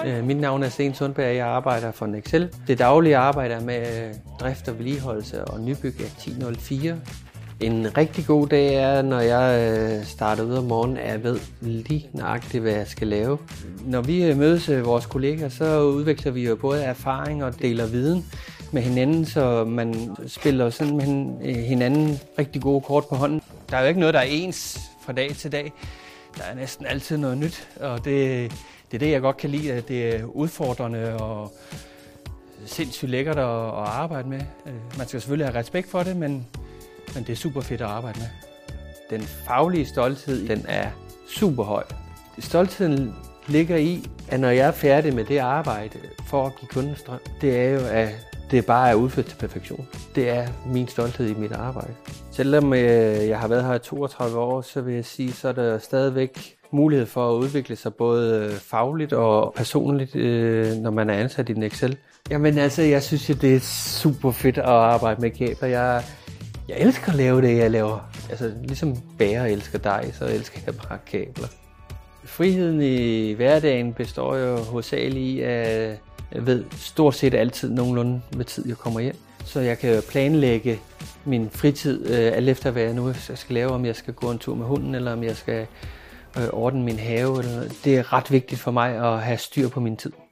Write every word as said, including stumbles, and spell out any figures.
Mit navn er Sten Sundberg, og jeg arbejder for Nexel. Det daglige arbejde er med drift og vedligeholdelse og nybyg af ti nul fire. En rigtig god dag er, når jeg starter ud om morgenen, at jeg ved lige nøjagtigt, hvad jeg skal lave. Når vi mødes vores kolleger, så udvikler vi jo både erfaring og deler viden med hinanden, så man spiller sådan med hinanden rigtig gode kort på hånden. Der er jo ikke noget, der er ens fra dag til dag. Der er næsten altid noget nyt, og det, det er det, jeg godt kan lide. Det er udfordrende og sindssygt lækkert at, at arbejde med. Man skal selvfølgelig have respekt for det, men, men det er super fedt at arbejde med. Den faglige stolthed, den er super høj. Stoltheden ligger i, at når jeg er færdig med det arbejde for at give kunden strøm, det er jo, at det bare er udført til perfektion. Det er min stolthed i mit arbejde. Selvom jeg har været her i toogtredive år, så vil jeg sige, så er der stadigvæk mulighed for at udvikle sig både fagligt og personligt, når man er ansat i Nexel. Jamen altså, jeg synes jo, det er super fedt at arbejde med kabler. Jeg, jeg elsker at lave det, jeg laver. Altså, ligesom bager elsker dej, så elsker jeg bare kabler. Friheden i hverdagen består jo hovedsageligt i, at jeg ved stort set altid nogenlunde, hvad tid jeg kommer hjem. Så jeg kan planlægge min fritid øh, alt efter, hvad jeg nu skal lave. Om jeg skal gå en tur med hunden, eller om jeg skal øh, ordne min have. Eller noget. Det er ret vigtigt for mig at have styr på min tid.